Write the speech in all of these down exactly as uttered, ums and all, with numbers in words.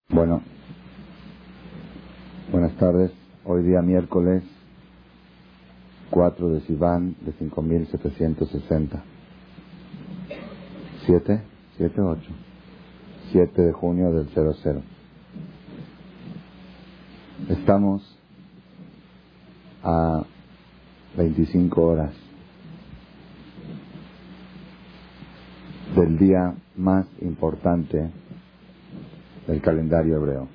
Bueno, buenas tardes. Hoy día miércoles cuatro de Sivan de cinco mil setecientos sesenta. ¿Siete? ¿Siete o ocho? Siete de junio del cero cero. Estamos a veinticinco horas del día más importante del calendario hebreo,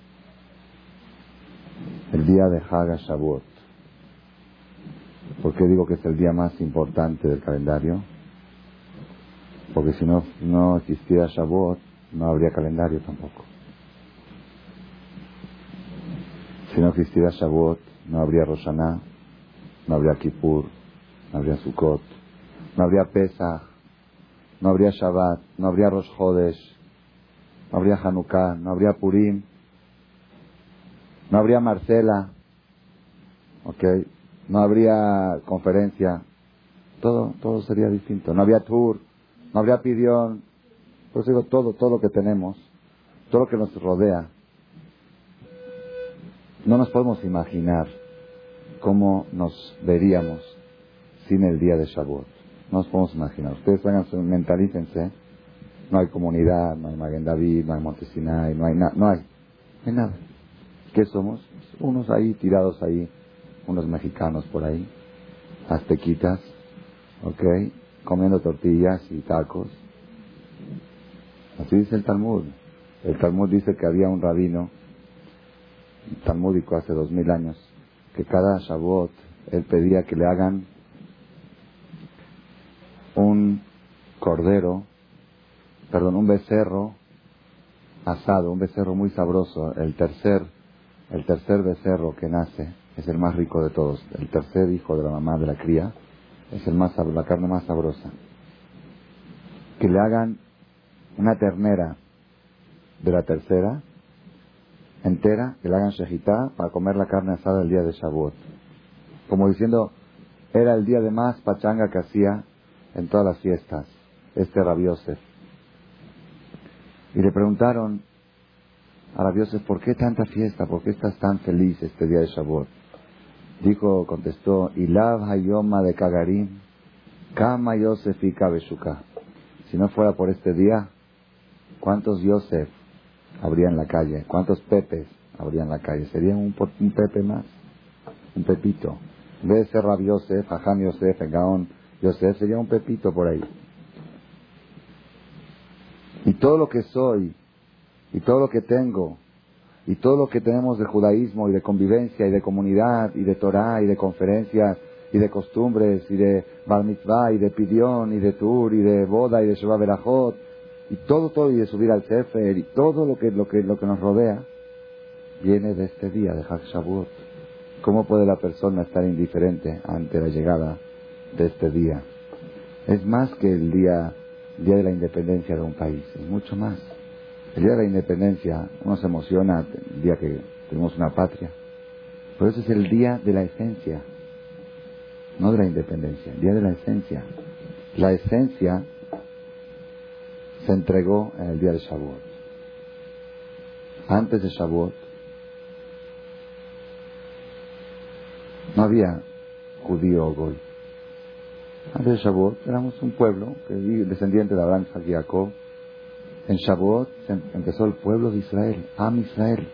el día de Hag HaShavuot. ¿Por qué digo que es el día más importante del calendario? Porque si no, no existiera Shavuot, no habría calendario tampoco. Si no existiera Shavuot, no habría Rosh Hashanah, no habría Kippur, no habría Sukkot, no habría Pesach, no habría Shabbat, no habría Rosh Chodesh, no habría Hanukkah, no habría Purim, no habría Marcela, okay, no habría conferencia, todo, todo sería distinto. No habría tour, no habría pidión. Por eso digo, todo, todo lo que tenemos, todo lo que nos rodea, no nos podemos imaginar cómo nos veríamos sin el día de Shavuot. No nos podemos imaginar. Ustedes vengan, mentalícense. No hay comunidad, no hay Maguen David, no hay Monte Sinai, no hay nada, no hay, no hay nada. ¿Qué somos? Unos ahí, tirados ahí, unos mexicanos por ahí, aztequitas, ok, comiendo tortillas y tacos. Así dice el Talmud. El Talmud dice que había un rabino talmúdico hace dos mil años, que cada Shavuot él pedía que le hagan un cordero, perdón, un becerro asado, un becerro muy sabroso. El tercer, el tercer becerro que nace es el más rico de todos. El tercer hijo de la mamá de la cría es el más, la carne más sabrosa. Que le hagan una ternera de la tercera entera, que le hagan shejitá para comer la carne asada el día de Shavuot. Como diciendo, era el día de más pachanga que hacía en todas las fiestas este Rabbi Yosef. Y le preguntaron a Rabbi Yosef, ¿por qué tanta fiesta? ¿Por qué estás tan feliz este día de Shavuot? Dijo, contestó, Ilav hayoma de Kagarim, Kama Yosef y Kabeshuka. Si no fuera por este día, ¿cuántos Yosef habría en la calle? ¿Cuántos Pepes habría en la calle? Sería un, un Pepe más, un Pepito. En vez de ser Rabbi Yosef, Hajam Yosef, Gaón Yosef, sería un Pepito por ahí. Y todo lo que soy, y todo lo que tengo, y todo lo que tenemos de judaísmo, y de convivencia, y de comunidad, y de Torah, y de conferencias, y de costumbres, y de bar mitzvah, y de pidión, y de tur, y de boda, y de sheva berajot, y todo, todo, y de subir al sefer, y todo lo que, lo que, lo que nos rodea, viene de este día, de Hag Shavuot. ¿Cómo puede la persona estar indiferente ante la llegada de este día? Es más que el día... el día de la independencia de un país, es mucho más. El día de la independencia, uno se emociona el día que tenemos una patria, pero ese es el día de la esencia, no de la independencia, el día de la esencia. La esencia se entregó en el día de Shavuot. Antes de Shavuot no había judío o goy. Antes de Shavuot éramos un pueblo, que descendiente de Abraham, Isaac y Jacob. En Shavuot se empezó el pueblo de Israel, Am Israel.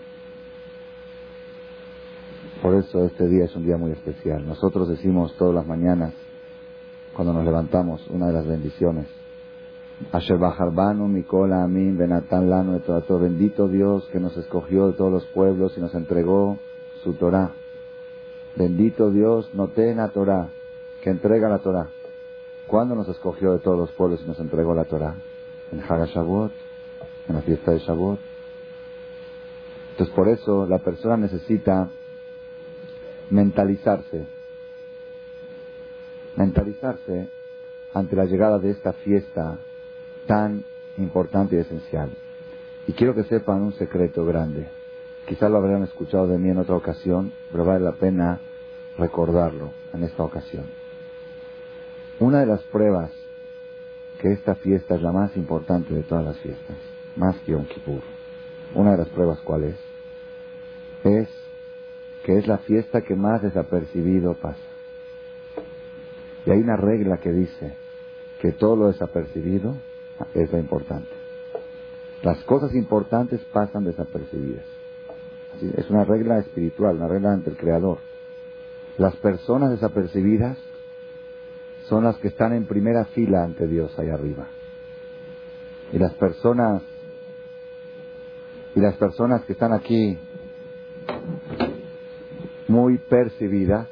Por eso este día es un día muy especial. Nosotros decimos todas las mañanas, cuando nos levantamos, una de las bendiciones. Asher Bajarbanu Mikola Amin Benatán Lano de Torah. Bendito Dios que nos escogió de todos los pueblos y nos entregó su Torah. Bendito Dios, Notena Torah, que entrega la Torah. ¿Cuándo nos escogió de todos los pueblos y nos entregó la Torah? En Hag HaShavuot, en la fiesta de Shavuot. Entonces por eso la persona necesita mentalizarse, mentalizarse ante la llegada de esta fiesta tan importante y esencial. Y quiero que sepan un secreto grande. Quizás lo habrán escuchado de mí en otra ocasión, pero vale la pena recordarlo en esta ocasión. Una de las pruebas que esta fiesta es la más importante de todas las fiestas, más que Yom Kippur, Una de las pruebas, ¿cuál es? Es que es la fiesta que más desapercibido pasa. Y hay una regla que dice que todo lo desapercibido es lo importante. Las cosas importantes pasan desapercibidas. Así, es una regla espiritual, una regla ante el Creador. Las personas desapercibidas son las que están en primera fila ante Dios ahí arriba. Y las personas y las personas que están aquí muy percibidas,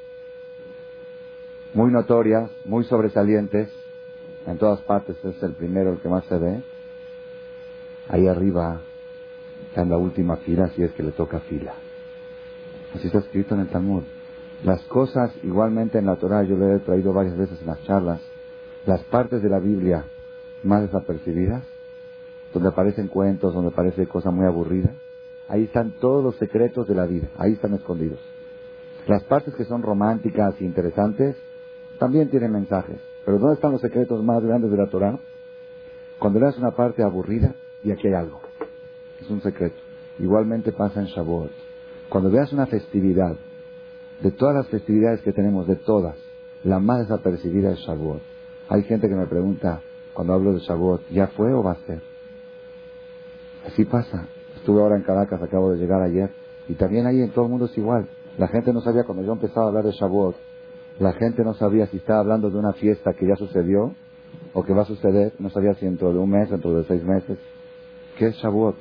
muy notorias, muy sobresalientes, en todas partes es el primero el que más se ve, ahí arriba está en la última fila, si es que le toca fila. Así está escrito en el Talmud. Las cosas, igualmente en la Torah, yo le he traído varias veces en las charlas, las partes de la Biblia más desapercibidas, donde aparecen cuentos, donde aparece cosas muy aburridas, ahí están todos los secretos de la vida, ahí están escondidos. Las partes que son románticas e interesantes, también tienen mensajes. Pero ¿dónde están los secretos más grandes de la Torah? Cuando leas una parte aburrida, y aquí hay algo. Es un secreto. Igualmente pasa en Shavuot. Cuando veas una festividad, de todas las festividades que tenemos, de todas, la más desapercibida es Shavuot. Hay gente que me pregunta, cuando hablo de Shavuot, ¿ya fue o va a ser? Así pasa. Estuve ahora en Caracas, acabo de llegar ayer, y también ahí en todo el mundo es igual. La gente no sabía, cuando yo empezaba a hablar de Shavuot, la gente no sabía si estaba hablando de una fiesta que ya sucedió o que va a suceder. No sabía si dentro de un mes, dentro de seis meses. ¿Qué es Shavuot?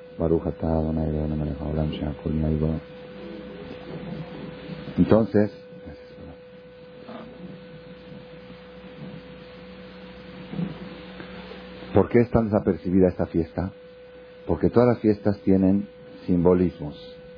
Entonces, ¿por qué es tan desapercibida esta fiesta? Porque todas las fiestas tienen simbolismos.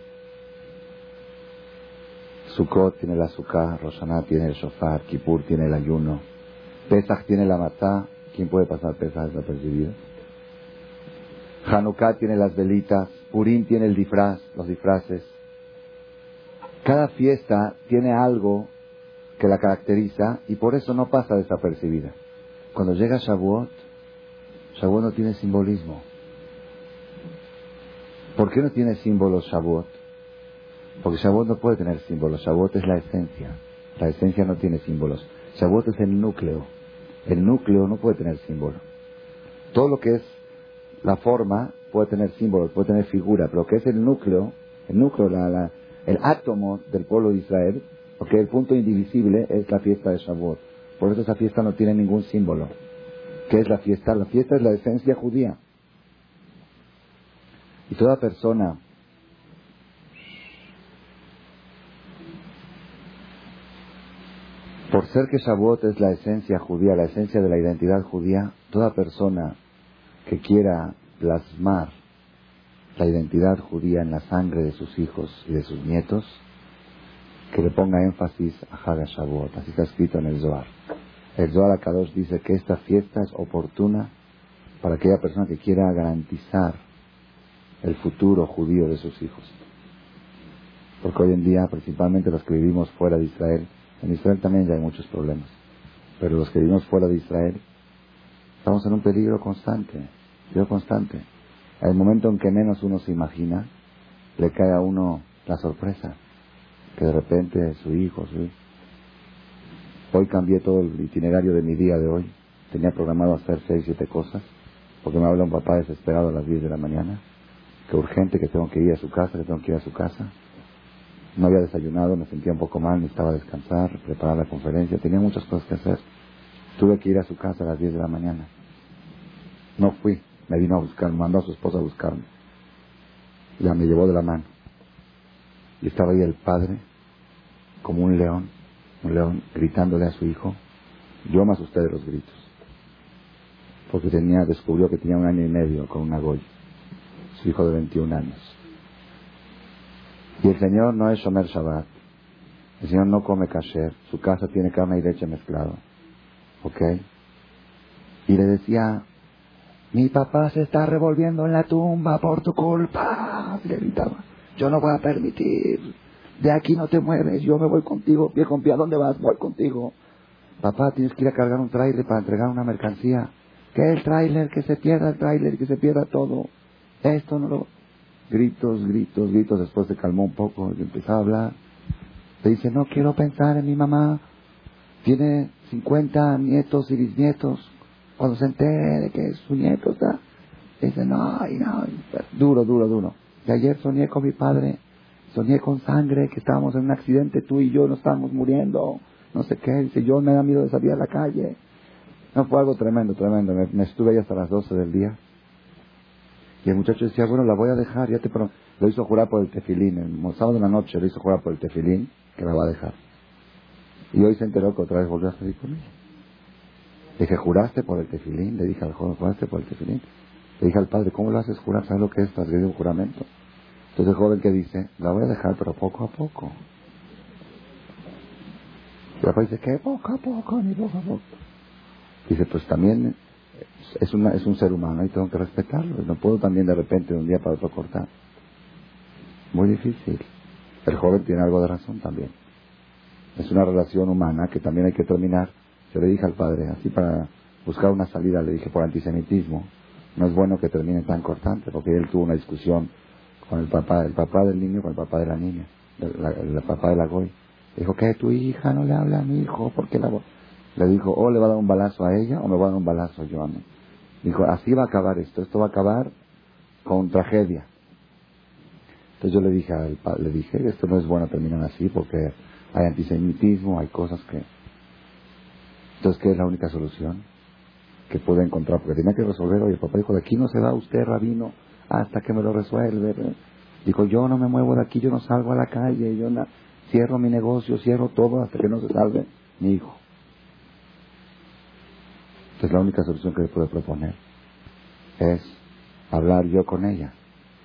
Sukkot tiene la azúcar, Rosh Hashanah tiene el shofar, Kippur tiene el ayuno, Pesach tiene la matzá. ¿Quién puede pasar Pesach desapercibido? Hanukkah tiene las velitas, Purim tiene el disfraz, los disfraces. Cada fiesta tiene algo que la caracteriza y por eso no pasa desapercibida. Cuando llega Shavuot, Shavuot no tiene simbolismo. ¿Por qué no tiene símbolos Shavuot? Porque Shavuot no puede tener símbolos. Shavuot es la esencia. La esencia no tiene símbolos. Shavuot es el núcleo. El núcleo no puede tener símbolo. Todo lo que es la forma puede tener símbolos, puede tener figura, pero lo que es el núcleo, el núcleo, la, la, el átomo del pueblo de Israel, porque el punto indivisible es la fiesta de Shavuot. Por eso esa fiesta no tiene ningún símbolo. ¿Qué es la fiesta? La fiesta es la esencia judía. Y toda persona por ser que Shavuot es la esencia judía, la esencia de la identidad judía, toda persona que quiera plasmar la identidad judía en la sangre de sus hijos y de sus nietos, que le ponga énfasis a Hag Shavuot. Así está escrito en el Zohar. El Zohar HaKadosh dice que esta fiesta es oportuna para aquella persona que quiera garantizar el futuro judío de sus hijos. Porque hoy en día, principalmente los que vivimos fuera de Israel, en Israel también ya hay muchos problemas, pero los que vivimos fuera de Israel estamos en un peligro constante, peligro constante. Al momento en que menos uno se imagina, le cae a uno la sorpresa, que de repente su hijo, su hijo. Hoy cambié todo el itinerario de mi día de hoy, tenía programado hacer seis, siete cosas, porque me habla un papá desesperado a las diez de la mañana, que urgente, que tengo que ir a su casa, que tengo que ir a su casa. No había desayunado, me sentía un poco mal, necesitaba descansar, preparar la conferencia, tenía muchas cosas que hacer. Tuve que ir a su casa a las diez de la mañana. No fui, me vino a buscar, me mandó a su esposa a buscarme. Ya me llevó de la mano. Y estaba ahí el padre, como un león, un león, gritándole a su hijo. Yo me asusté de los gritos. Porque tenía, descubrió que tenía un año y medio con una goy, su hijo de veintiún años. Y el Señor no es Shomer Shabbat. El Señor no come kasher. Su casa tiene carne y leche mezclado. ¿Ok? Y le decía, mi papá se está revolviendo en la tumba por tu culpa. Y le gritaba, yo no voy a permitir. De aquí no te mueves. Yo me voy contigo. Viejo, ¿a dónde vas? Voy contigo. Papá, tienes que ir a cargar un tráiler para entregar una mercancía. ¿Qué el tráiler? Que se pierda el tráiler, que se pierda todo. Esto no lo... gritos, gritos, gritos. Después se calmó un poco y empezó a hablar. Le dice, no quiero pensar en mi mamá. Tiene cincuenta nietos y bisnietos. Cuando se entere de que su nieto está, dice, no, no, duro, duro, duro. Y ayer soñé con mi padre, soñé con sangre, que estábamos en un accidente, tú y yo nos estábamos muriendo, no sé qué. Dice, yo me da miedo de salir a la calle. No, fue algo tremendo, tremendo. Me, me estuve ahí hasta las doce del día. Y el muchacho decía, bueno, la voy a dejar, ya te pro-". Lo hizo jurar por el tefilín. El sábado de la noche lo hizo jurar por el tefilín, que la va a dejar. Y hoy se enteró que otra vez volvió a salir con ella. Le dije, ¿juraste por el tefilín? Le dije al joven, ¿juraste por el tefilín? Le dije al padre, ¿cómo lo haces jurar? ¿Sabes lo que es transgredir un juramento? Entonces el joven que dice, la voy a dejar, pero poco a poco. Y el papá dice, ¿qué? Poco a poco, ni poco a poco. Dice, pues también es, una, es un ser humano y tengo que respetarlo. No puedo también de repente de un día para otro cortar. Muy difícil. El joven tiene algo de razón también. Es una relación humana que también hay que terminar. Se le dije al padre, así para buscar una salida, le dije, por antisemitismo, no es bueno que termine tan cortante, porque él tuvo una discusión con el papá, el papá del niño con el papá de la niña, el, la, el papá de la Goy. Le dijo, ¿qué? Tu hija no le habla a mi hijo, ¿por qué la voy? Le dijo, o le va a dar un balazo a ella, o me va a dar un balazo yo a mí. Dijo, así va a acabar esto, esto va a acabar con tragedia. Entonces yo le dije, al, le dije, esto no es bueno terminar así, porque hay antisemitismo, hay cosas que... Entonces, ¿qué es la única solución que puede encontrar? Porque tenía que resolver. Oye, el papá dijo, de aquí no se va usted, rabino, hasta que me lo resuelve. Dijo, yo no me muevo de aquí, yo no salgo a la calle, yo no, cierro mi negocio, cierro todo hasta que no se salve mi hijo. Entonces, la única solución que le puedo proponer es hablar yo con ella.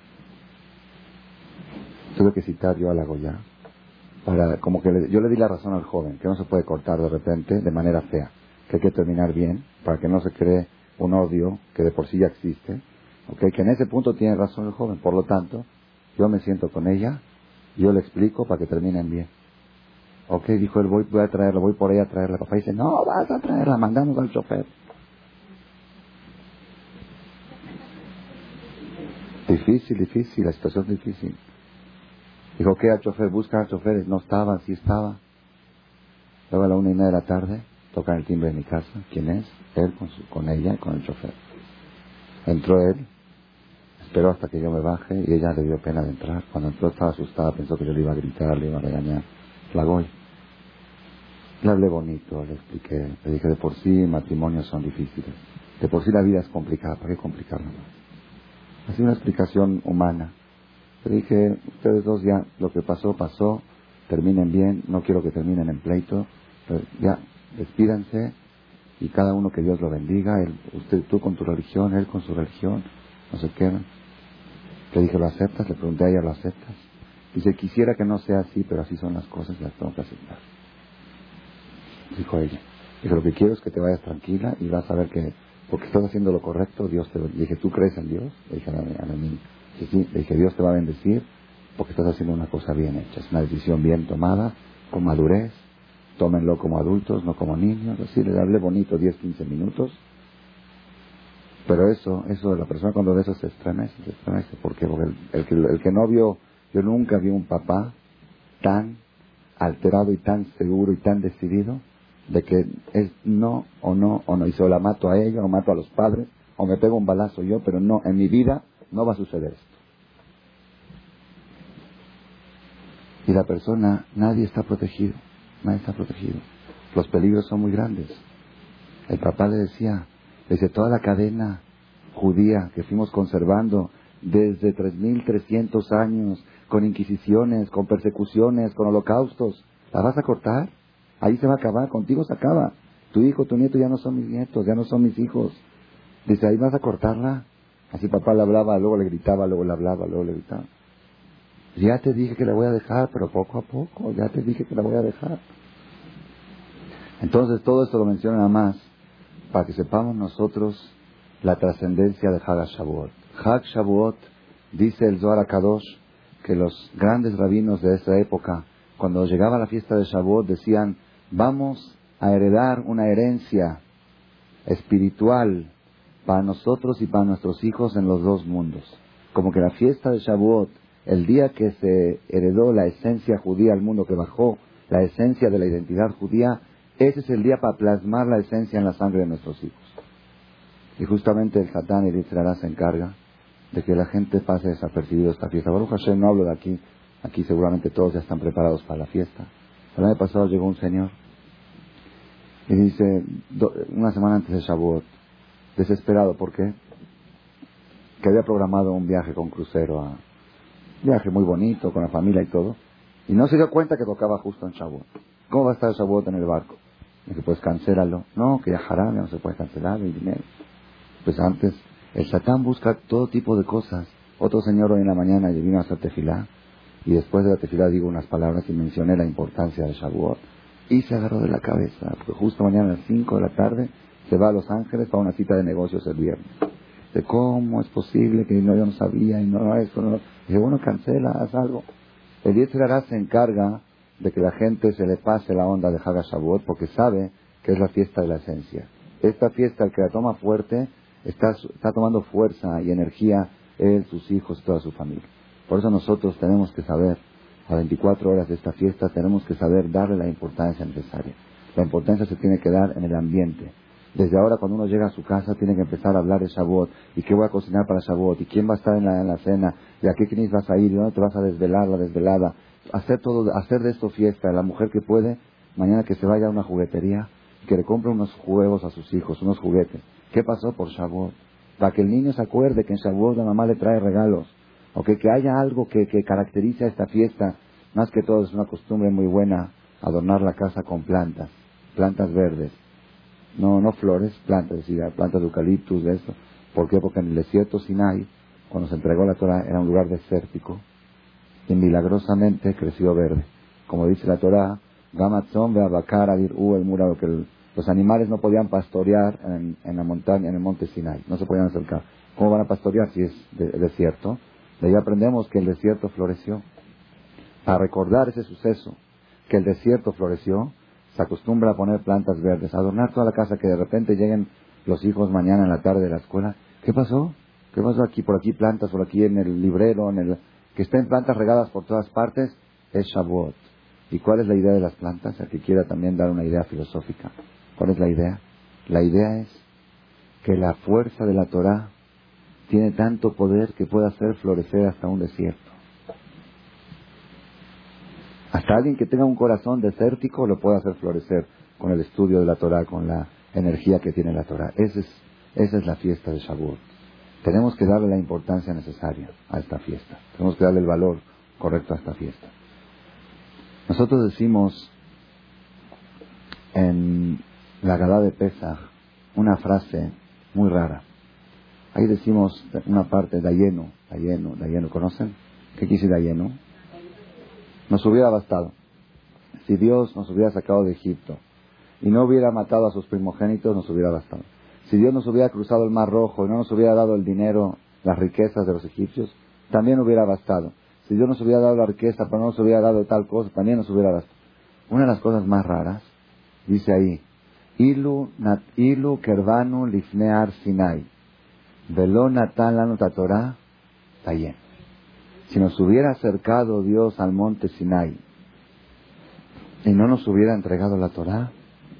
Tuve que citar yo a la Goya. Para, como que le, yo le di la razón al joven, que no se puede cortar de repente de manera fea, que hay que terminar bien, para que no se cree un odio que de por sí ya existe, ¿okay? Que en ese punto tiene razón el joven. Por lo tanto, yo me siento con ella, yo le explico para que terminen bien. Ok, dijo él, voy, voy a traerla, voy por ella a traerla. Papá dice, no, vas a traerla, mandamos al chofer. Difícil, difícil, la situación es difícil. Dijo, ¿qué al chofer? Busca al chofer. No estaba, sí estaba. Luego a la una y media de la tarde, tocan el timbre de mi casa. ¿Quién es? Él con, su, con ella y con el chofer. Entró él, esperó hasta que yo me baje y ella le dio pena de entrar. Cuando entró estaba asustada, pensó que yo le iba a gritar, le iba a regañar. La Goy. Le hablé bonito, le expliqué. Le dije, de por sí matrimonios son difíciles. De por sí la vida es complicada, ¿para qué complicarla más? Así una explicación humana. Le dije, ustedes dos ya, lo que pasó, pasó, terminen bien, no quiero que terminen en pleito, pero ya, despídanse, y cada uno que Dios lo bendiga, él, usted, tú con tu religión, él con su religión, no se quedan. Le dije, ¿lo aceptas? Le pregunté a ella, ¿lo aceptas? Dice, quisiera que no sea así, pero así son las cosas, las tengo que aceptar. Dijo ella. Dijo, lo que quiero es que te vayas tranquila y vas a ver que, porque estás haciendo lo correcto, Dios te... Le dije, ¿tú crees en Dios? Le dije a la, a la niña. Sí, sí. Le dije, Dios te va a bendecir porque estás haciendo una cosa bien hecha. Es una decisión bien tomada, con madurez. Tómenlo como adultos, no como niños. Así, le hablé bonito diez, quince minutos. Pero eso, eso, la persona cuando ve eso se estremece, se estremece. ¿Por qué? Porque el, el, que, el que no vio, yo nunca vi un papá tan alterado y tan seguro y tan decidido de que es no o no o no. Y se la mato a ella o mato a los padres o me pego un balazo yo, pero no, en mi vida no va a suceder esto. Y la persona, nadie está protegido, nadie está protegido. Los peligros son muy grandes. El papá le decía, le dice, toda la cadena judía que fuimos conservando desde tres mil trescientos años, con inquisiciones, con persecuciones, con holocaustos, ¿la vas a cortar? Ahí se va a acabar, contigo se acaba. Tu hijo, tu nieto ya no son mis nietos, ya no son mis hijos. Dice, ¿ahí vas a cortarla? Así papá le hablaba, luego le gritaba, luego le hablaba, luego le gritaba. Ya te dije que la voy a dejar, pero poco a poco, ya te dije que la voy a dejar. Entonces todo esto lo menciona nada más para que sepamos nosotros la trascendencia de Hag Shavuot. Hag Shavuot, dice el Zohar HaKadosh, que los grandes rabinos de esa época, cuando llegaba la fiesta de Shavuot, decían, vamos a heredar una herencia espiritual para nosotros y para nuestros hijos en los dos mundos. Como que la fiesta de Shavuot, el día que se heredó la esencia judía al mundo, que bajó la esencia de la identidad judía, ese es el día para plasmar la esencia en la sangre de nuestros hijos. Y justamente el Satán y el Yitzhak se encarga de que la gente pase desapercibido esta fiesta. Baruch Hashem, no hablo de aquí, aquí seguramente todos ya están preparados para la fiesta. El año pasado llegó un señor y dice, do, una semana antes de Shavuot, desesperado, ¿por qué? Que había programado un viaje con crucero, a, viaje muy bonito, con la familia y todo, y no se dio cuenta que tocaba justo en Shavuot. ¿Cómo va a estar el Shavuot en el barco? Dice, pues cancélalo. No, que ya hará, no se puede cancelar el dinero. Pues antes, el Satán busca todo tipo de cosas. Otro señor hoy en la mañana vino a hacer tefilá, y después de la tefilá digo unas palabras y mencioné la importancia del Shavuot. Y se agarró de la cabeza, porque justo mañana a las cinco de la tarde se va a Los Ángeles para una cita de negocios el viernes. De cómo es posible que no, yo no sabía y no eso, no. Dice, bueno, cancela, haz algo. El Yitzhak se encarga de que la gente se le pase la onda de Hag Shavuot porque sabe que es la fiesta de la esencia. Esta fiesta, el que la toma fuerte, está, está tomando fuerza y energía él, sus hijos, toda su familia. Por eso nosotros tenemos que saber, a veinticuatro horas de esta fiesta, tenemos que saber darle la importancia necesaria. La importancia se tiene que dar en el ambiente. Desde ahora, cuando uno llega a su casa, tiene que empezar a hablar de Shavuot, y qué voy a cocinar para Shavuot, y quién va a estar en la, en la cena, y a qué knis vas a ir, y dónde te vas a desvelar, la desvelada. Hacer todo, hacer de esto fiesta. La mujer que puede, mañana que se vaya a una juguetería, que le compre unos juegos a sus hijos, unos juguetes. ¿Qué pasó por Shavuot? Para que el niño se acuerde que en Shavuot la mamá le trae regalos, o que, que haya algo que, que caracterice a esta fiesta. Más que todo es una costumbre muy buena adornar la casa con plantas, plantas verdes. No, no flores, plantas, es decir, plantas de eucaliptus, de eso. ¿Por qué? Porque en el desierto Sinai, cuando se entregó la Torah, era un lugar desértico y milagrosamente creció verde. Como dice la Torah, Gamatzon ve'abakar adir u el murado, que el, los animales no podían pastorear en, en la montaña, en el monte Sinai, no se podían acercar. ¿Cómo van a pastorear si es de, desierto? De ahí aprendemos que el desierto floreció. Para recordar ese suceso, que el desierto floreció, se acostumbra a poner plantas verdes, a adornar toda la casa, que de repente lleguen los hijos mañana en la tarde de la escuela. ¿Qué pasó? ¿Qué pasó aquí? Por aquí plantas, por aquí en el librero, en el que estén plantas regadas por todas partes, es Shavuot. ¿Y cuál es la idea de las plantas? El que quiera también dar una idea filosófica. ¿Cuál es la idea? La idea es que la fuerza de la Torah tiene tanto poder que puede hacer florecer hasta un desierto. Hasta alguien que tenga un corazón desértico lo puede hacer florecer con el estudio de la Torah, con la energía que tiene la Torah. Esa es, esa es la fiesta de Shavuot. Tenemos que darle la importancia necesaria a esta fiesta. Tenemos que darle el valor correcto a esta fiesta. Nosotros decimos en la Gadá de Pesach una frase muy rara. Ahí decimos una parte, Dayenu, Dayenu, Dayenu. ¿Conocen? ¿Qué quiere decir Dayenu? Nos hubiera bastado. Si Dios nos hubiera sacado de Egipto y no hubiera matado a sus primogénitos, nos hubiera bastado. Si Dios nos hubiera cruzado el Mar Rojo y no nos hubiera dado el dinero, las riquezas de los egipcios, también hubiera bastado. Si Dios nos hubiera dado la riqueza, pero no nos hubiera dado tal cosa, también nos hubiera bastado. Una de las cosas más raras, dice ahí, Ilu, nat, ilu kervanu lifne ar Sinai, velo natan lanu tatorá, tayen. Si nos hubiera acercado Dios al monte Sinai y no nos hubiera entregado la Torá,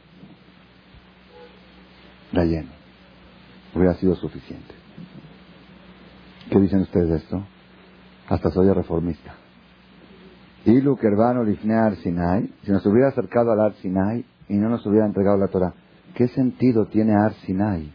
tayen, hubiera sido suficiente. ¿Qué dicen ustedes de esto? Hasta soy reformista. Ilu kervanu lifne ar Sinai, si nos hubiera acercado al Ar Sinai y no nos hubiera entregado la Torah, ¿qué sentido tiene Ar Sinai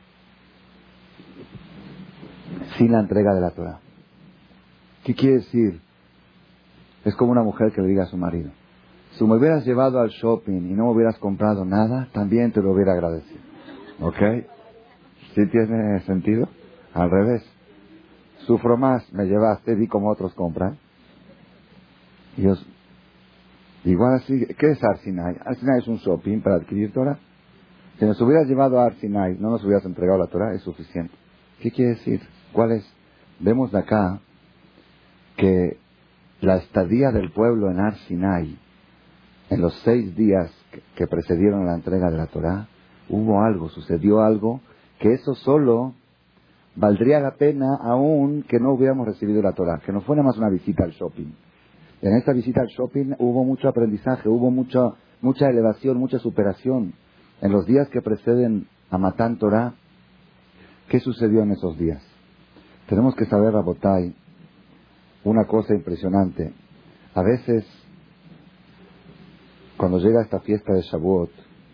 sin la entrega de la Torah? ¿Qué quiere decir? Es como una mujer que le diga a su marido, si me hubieras llevado al shopping y no me hubieras comprado nada, también te lo hubiera agradecido. ¿Ok? ¿Sí tiene sentido? Al revés. Sufro más, me llevaste, vi como otros compran. Y yo, igual así, ¿qué es Ar Sinai? Ar Sinai es un shopping para adquirir Torah. Si nos hubieras llevado a Ar Sinai, no nos hubieras entregado la Torah, es suficiente. ¿Qué quiere decir? ¿Cuál es? Vemos de acá que la estadía del pueblo en Ar Sinai, en los seis días que, que precedieron la entrega de la Torah, hubo algo, sucedió algo, que eso solo valdría la pena aún que no hubiéramos recibido la Torah, que no fuera más una visita al shopping. En esta visita al shopping hubo mucho aprendizaje, hubo mucha, mucha elevación, mucha superación. En los días que preceden a Matán Torah, ¿qué sucedió en esos días? Tenemos que saber, Rabotay, una cosa impresionante. A veces, cuando llega esta fiesta de Shavuot,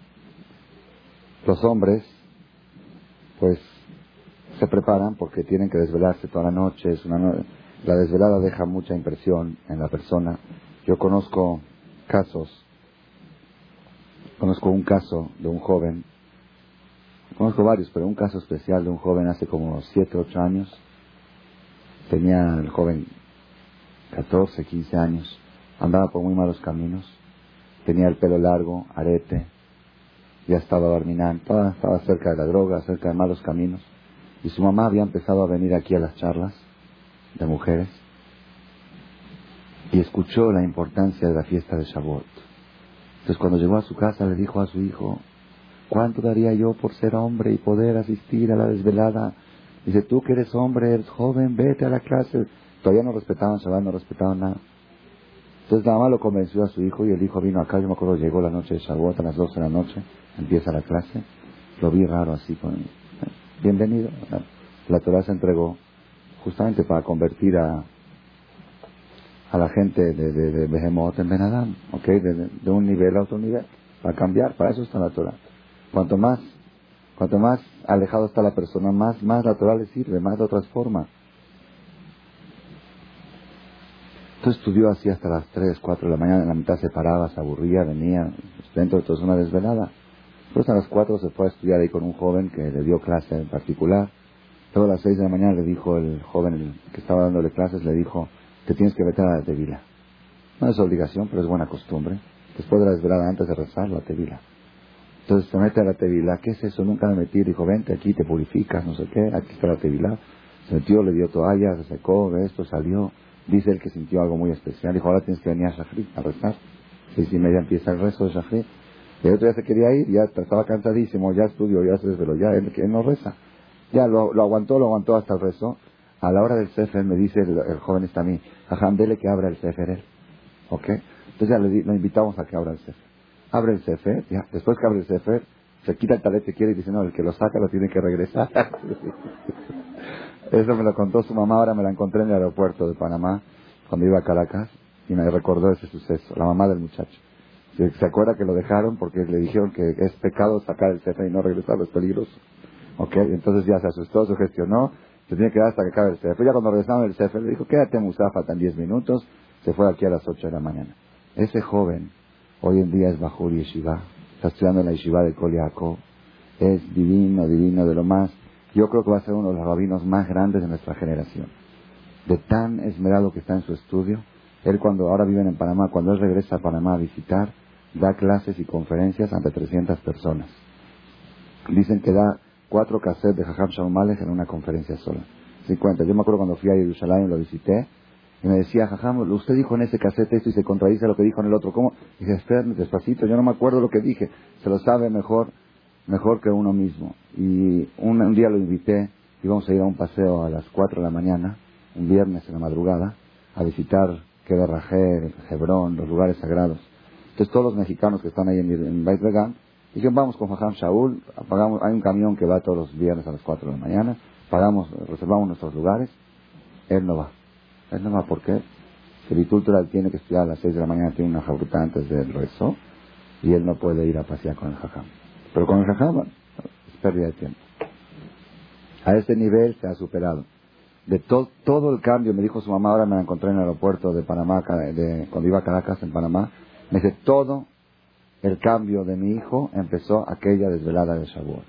los hombres, pues, se preparan porque tienen que desvelarse toda la noche. Es una no... La desvelada deja mucha impresión en la persona. Yo conozco casos, conozco un caso de un joven, conozco varios, pero un caso especial de un joven hace como siete, ocho años. Tenía el joven catorce, quince años, andaba por muy malos caminos, tenía el pelo largo, arete, ya estaba barminando, estaba, estaba cerca de la droga, cerca de malos caminos, y su mamá había empezado a venir aquí a las charlas de mujeres y escuchó la importancia de la fiesta de Shavuot. Entonces cuando llegó a su casa le dijo a su hijo: ¿cuánto daría yo por ser hombre y poder asistir a la desvelada? Dice: tú que eres hombre, eres joven, vete a la clase. Todavía no respetaban Shabbat, no respetaban nada. Entonces la mamá lo convenció a su hijo y el hijo vino acá. Yo me acuerdo, llegó la noche de Shavuot a las doce de la noche, empieza la clase. Lo vi raro así, con bienvenido. La Torah se entregó justamente para convertir a a la gente de, de, de Behemoth en Ben Adam, ¿ok? De, de, de un nivel a otro nivel, para cambiar, para eso está la Torah. Cuanto más, cuanto más alejado está la persona, más, más la Torah le sirve, más la transforma. Entonces estudió así hasta las tres, cuatro de la mañana, en la mitad se paraba, se aburría, venía, dentro de toda una desvelada. Entonces a las cuatro se fue a estudiar ahí con un joven que le dio clase en particular. Luego a las seis de la mañana le dijo el joven el que estaba dándole clases, le dijo: te tienes que meter a la tevila. No es obligación, pero es buena costumbre. Después de la desvelada, antes de rezar, la tevila. Entonces se mete a la tevila. ¿Qué es eso? Nunca me metí. Dijo: vente aquí, te purificas, no sé qué. Aquí está la tevila. Se metió, le dio toalla, se secó, de esto, salió. Dice él que sintió algo muy especial. Dijo: ahora tienes que venir a Shachrit a rezar. Seis y media empieza el rezo de Shachrit. Y el otro día se quería ir, ya estaba cansadísimo, ya estudió, ya se desveló, ya él, él no reza. Ya lo, lo aguantó, lo aguantó hasta el rezo. A la hora del Sefer me dice el, el joven está a mí: Jajam, dele que abra el Sefer él. ¿Ok? Entonces ya le di, lo invitamos a que abra el Sefer. Abre el Sefer, ya. Después que abre el Sefer, se quita el talet que quiere y dice: no, el que lo saca lo tiene que regresar. Eso me lo contó su mamá, ahora me la encontré en el aeropuerto de Panamá, cuando iba a Caracas, y me recordó ese suceso, la mamá del muchacho. Se, se acuerda que lo dejaron porque le dijeron que es pecado sacar el Sefer y no regresarlo, es peligroso. ¿Ok? Entonces ya se asustó, se gestionó, se tiene que dar hasta que acabe el Sefer. Ya cuando regresaron el Sefer le dijo: quédate en Musaf, faltan diez minutos. Se fue aquí a las ocho de la mañana. Ese joven hoy en día es Bajur Yeshiva, está estudiando en la Yeshiva de Kol Yaakov, es divino, divino de lo más. Yo creo que va a ser uno de los rabinos más grandes de nuestra generación. De tan esmerado que está en su estudio, él cuando ahora vive en Panamá, cuando él regresa a Panamá a visitar, da clases y conferencias ante trescientas personas. Dicen que da cuatro cassettes de Jajam Shalom Aleichem en una conferencia sola. cincuenta. Yo me acuerdo cuando fui a Jerusalén, lo visité, y me decía: Jajam, usted dijo en ese cassette esto y se contradice a lo que dijo en el otro. ¿Cómo? Y dije: espérame, despacito, yo no me acuerdo lo que dije. Se lo sabe mejor, mejor que uno mismo. Y un, un día lo invité, íbamos a ir a un paseo a las cuatro de la mañana, un viernes en la madrugada, a visitar Kever Rachel, Hebrón, los lugares sagrados. Entonces todos los mexicanos que están ahí en, en Beit Vegan dijeron: vamos con Jajam Shaul, pagamos, hay un camión que va todos los viernes a las cuatro de la mañana, pagamos, reservamos nuestros lugares. Él no va. Él no va, ¿por qué? Cultural tiene que estudiar a las seis de la mañana, tiene una jabruta antes del rezo, y él no puede ir a pasear con el Jajam. Pero con el Jajam es pérdida de tiempo. A ese nivel se ha superado. De to, todo el cambio, me dijo su mamá, ahora me la encontré en el aeropuerto de Panamá, de, cuando iba a Caracas en Panamá, me dice: todo el cambio de mi hijo empezó aquella desvelada de Shavuot.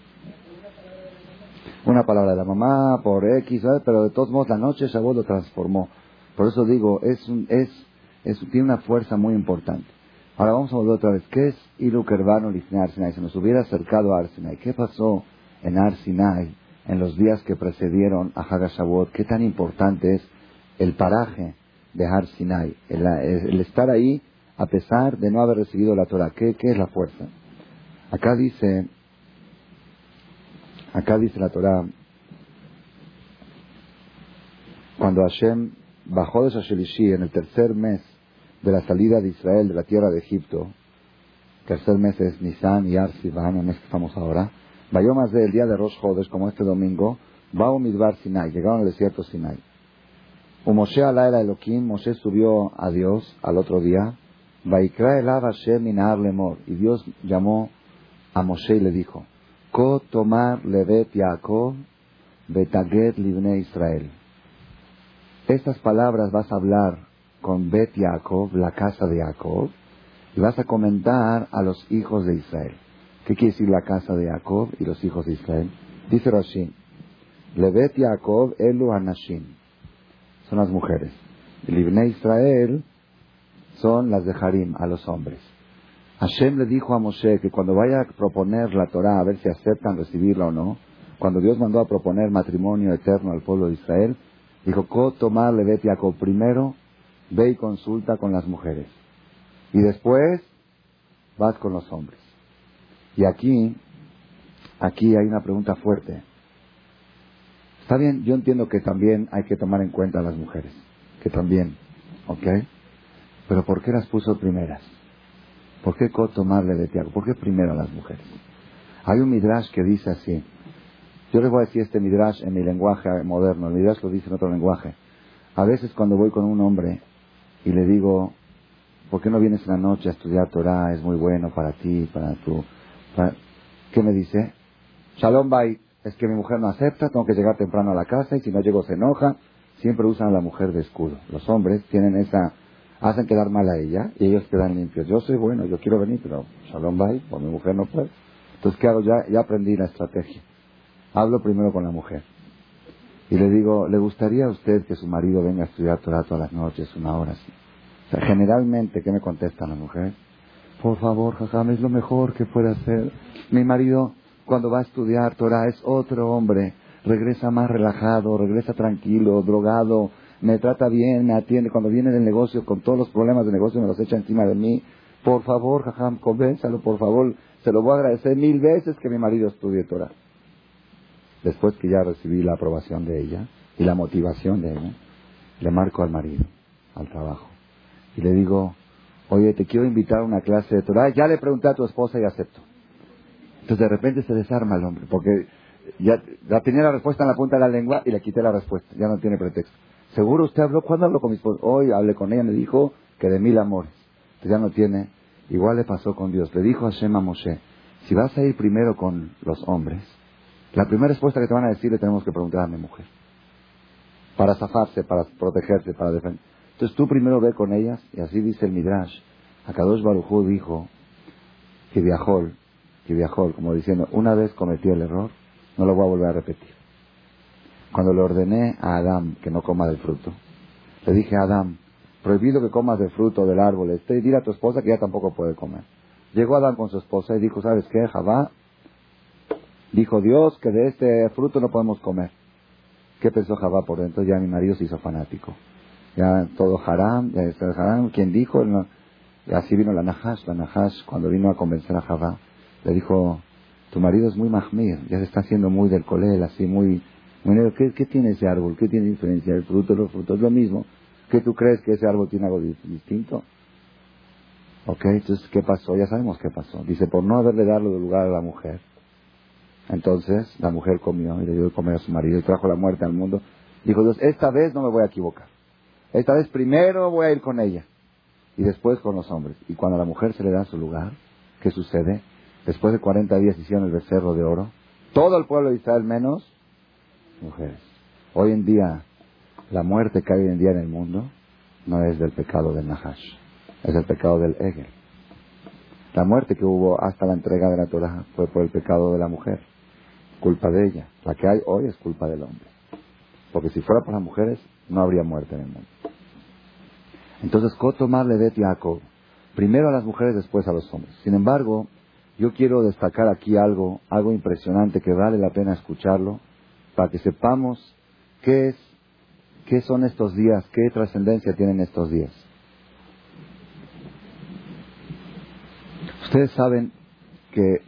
Una palabra de la mamá por X, ¿sabes? Pero de todos modos la noche de Shavuot lo transformó. Por eso digo, es, un, es, es tiene una fuerza muy importante. Ahora vamos a volver otra vez. ¿Qué es Ilu Kervano Lifnei Ar Sinai? Se nos hubiera acercado a Ar Sinai. ¿Qué pasó en Ar Sinai en los días que precedieron a Hag HaShavuot? ¿Qué tan importante es el paraje de Ar Sinai? El, el, el estar ahí a pesar de no haber recibido la Torah. ¿Qué, qué es la fuerza? Acá dice, acá dice la Torah, cuando Hashem bajó de Shashelishi en el tercer mes de la salida de Israel de la tierra de Egipto, tercer mes es Nisan y Ar Sivan, el mes que estamos ahora, vayó más del día de Rosh Chodesh, como este domingo, Bao Midbar Sinai, llegaron al desierto Sinai. U Moshe ala era Elohim, Moshe subió a Dios al otro día, Vaikra elav Hashem minar lemor, y Dios llamó a Moshe y le dijo, Ko tomar levet Yaakov betaget libne Israel. Estas palabras vas a hablar con Bet Yaakov, la casa de Jacob, y vas a comentar a los hijos de Israel. ¿Qué quiere decir la casa de Jacob y los hijos de Israel? Dice Rashi, Levet Yaakov elu anashim, son las mujeres. Y Libnei Israel son las de Harim, a los hombres. Hashem le dijo a Moshe que cuando vaya a proponer la Torah, a ver si aceptan recibirla o no, cuando Dios mandó a proponer matrimonio eterno al pueblo de Israel, dijo, Ko tomar Levet Yaakov, primero ve y consulta con las mujeres. Y después vas con los hombres. Y aquí, aquí hay una pregunta fuerte. Está bien, yo entiendo que también hay que tomar en cuenta a las mujeres. Que también, ¿ok? Pero ¿por qué las puso primeras? ¿Por qué Ko tomar Levet Yaakov? ¿Por qué primero a las mujeres? Hay un midrash que dice así. Yo les voy a decir este midrash en mi lenguaje moderno. El midrash lo dice en otro lenguaje. A veces cuando voy con un hombre y le digo, ¿por qué no vienes en la noche a estudiar Torah? Es muy bueno para ti, para tu... Para... ¿Qué me dice? Shalom Bay, es que mi mujer no acepta, tengo que llegar temprano a la casa y si no llego se enoja. Siempre usan a la mujer de escudo. Los hombres tienen esa... hacen quedar mal a ella y ellos quedan limpios. Yo soy bueno, yo quiero venir, pero Shalom Bay, por mi mujer no puede. Entonces, ¿qué hago? Ya, ya aprendí la estrategia. Hablo primero con la mujer. Y le digo, ¿le gustaría a usted que su marido venga a estudiar Torah todas las noches, una hora así? O sea, generalmente, ¿qué me contesta la mujer? Por favor, jajam, es lo mejor que puede hacer. Mi marido, cuando va a estudiar Torah, es otro hombre. Regresa más relajado, regresa tranquilo, drogado, me trata bien, me atiende. Cuando viene del negocio, con todos los problemas del negocio, me los echa encima de mí. Por favor, jajam, convénzalo, por favor. Se lo voy a agradecer mil veces que mi marido estudie Torah. Después que ya recibí la aprobación de ella y la motivación de ella, le marco al marido, al trabajo. Y le digo, oye, te quiero invitar a una clase de Torah. Ya le pregunté a tu esposa y acepto. Entonces de repente se desarma el hombre, porque ya, ya tenía la respuesta en la punta de la lengua y le quité la respuesta. Ya no tiene pretexto. ¿Seguro usted habló? ¿Cuándo habló con mi esposa? Hoy hablé con ella, me dijo que de mil amores. Entonces ya no tiene. Igual le pasó con Dios. Le dijo a Hashem a Moshe, si vas a ir primero con los hombres, la primera respuesta que te van a decir le tenemos que preguntar a mi mujer. Para zafarse, para protegerse, para defender. Entonces tú primero ve con ellas, y así dice el Midrash. Akadosh Baruj Hu dijo que viajó, que viajó, como diciendo, una vez cometí el error, no lo voy a volver a repetir. Cuando le ordené a Adán que no coma del fruto, le dije a Adán, prohibido que comas del fruto del árbol este, y dile a tu esposa que ya tampoco puede comer. Llegó Adán con su esposa y dijo, ¿sabes qué, Javá? Dijo Dios que de este fruto no podemos comer. ¿Qué pensó Javá por dentro? Ya mi marido se hizo fanático. Ya todo haram, ya está el haram. ¿Quién dijo? No. Y así vino la Nahash. La Nahash, cuando vino a convencer a Javá, le dijo, tu marido es muy mahmir, ya se está haciendo muy del colel, así muy... muy negro. ¿Qué, ¿Qué tiene ese árbol? ¿Qué tiene diferencia? El fruto, los frutos, es lo mismo. ¿Qué tú crees que ese árbol tiene algo distinto? Ok, entonces, ¿qué pasó? Ya sabemos qué pasó. Dice, por no haberle dado lugar a la mujer. Entonces la mujer comió y le dio de comer a su marido y trajo la muerte al mundo. Dijo Dios, esta vez no me voy a equivocar. Esta vez primero voy a ir con ella y después con los hombres. Y cuando a la mujer se le da su lugar, ¿qué sucede? Después de cuarenta días hicieron el becerro de oro. Todo el pueblo de Israel menos mujeres. Hoy en día, la muerte que hay hoy en día en el mundo no es del pecado del Nahash, es el pecado del Egel. La muerte que hubo hasta la entrega de la Torah fue por el pecado de la mujer. Culpa de ella. La que hay hoy es culpa del hombre. Porque si fuera por las mujeres, no habría muerte en el mundo. Entonces, Kotomar Levet Yaakov. Primero a las mujeres, después a los hombres. Sin embargo, yo quiero destacar aquí algo, algo impresionante que vale la pena escucharlo, para que sepamos qué es, qué son estos días, qué trascendencia tienen estos días. Ustedes saben que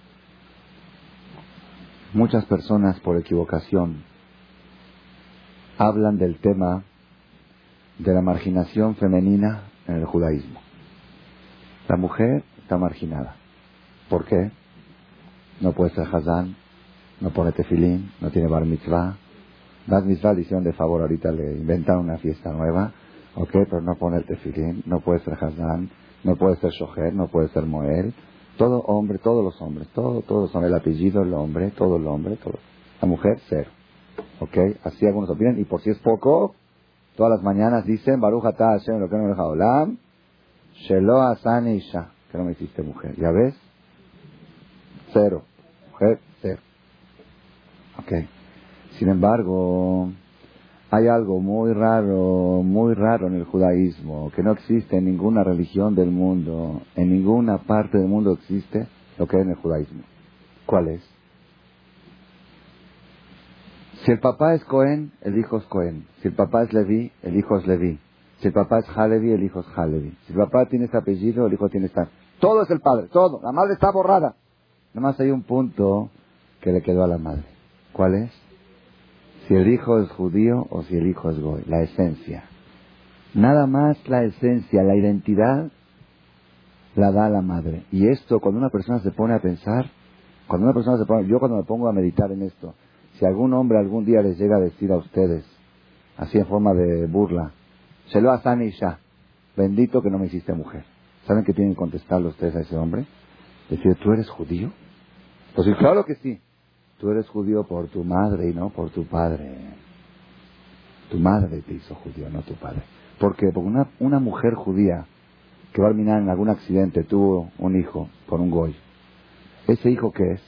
muchas personas por equivocación hablan del tema de la marginación femenina en el judaísmo. La mujer está marginada. ¿Por qué? No puede ser hazán, no pone tefilín, no tiene bar mitzvah. Bar mitzvah le hicieron de favor, ahorita le inventaron una fiesta nueva, ok, pero no pone el tefilín, no puede ser hazán, no puede ser shoher, no puede ser moel. Todo hombre, todos los hombres, todo, todos son el apellido del hombre, todo el hombre, todo. La mujer, cero. Ok, así algunos opinan, y por si es poco, todas las mañanas dicen, Baruch atah Hashem Elokeinu melech haolam, shelo asani isha, que no me hiciste mujer. ¿Ya ves? Cero. Mujer, cero. Ok. Sin embargo, hay algo muy raro, muy raro en el judaísmo, que no existe en ninguna religión del mundo, en ninguna parte del mundo existe lo que hay en el judaísmo. ¿Cuál es? Si el papá es Cohen, el hijo es Cohen. Si el papá es Leví, el hijo es Leví. Si el papá es Halevi, el hijo es Halevi. Si el papá tiene este apellido, el hijo tiene este. Todo es el padre, todo. La madre está borrada. Nada más hay un punto que le quedó a la madre. ¿Cuál es? Si el hijo es judío o si el hijo es goy. La esencia. Nada más la esencia, la identidad, la da la madre. Y esto, cuando una persona se pone a pensar, cuando una persona se pone, yo cuando me pongo a meditar en esto, si algún hombre algún día les llega a decir a ustedes, así en forma de burla, Shelo asani isha, bendito que no me hiciste mujer. ¿Saben qué tienen que contestarle ustedes a ese hombre? Decir, ¿tú eres judío? Pues sí, claro que sí. Tú eres judío por tu madre y no por tu padre. Tu madre te hizo judío, no tu padre. ¿Por qué? Porque una, una mujer judía que va a terminar en algún accidente tuvo un hijo por un goy. ¿Ese hijo qué es?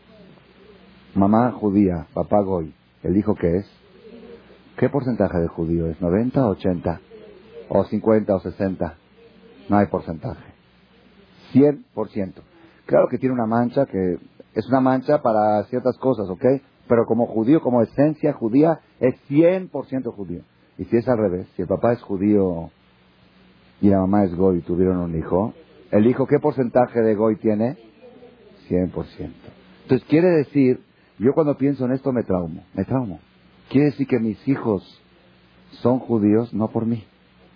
Mamá judía, papá goy. ¿El hijo qué es? ¿Qué porcentaje de judío es? ¿noventa, ochenta? ¿O cincuenta o sesenta? No hay porcentaje. cien por ciento. Claro que tiene una mancha que es una mancha para ciertas cosas, ¿ok? Pero como judío, como esencia judía, es cien por ciento judío. Y si es al revés, si el papá es judío y la mamá es goy y tuvieron un hijo, ¿el hijo qué porcentaje de goy tiene? cien por ciento. Entonces quiere decir, yo cuando pienso en esto me traumo, me traumo. Quiere decir que mis hijos son judíos no por mí.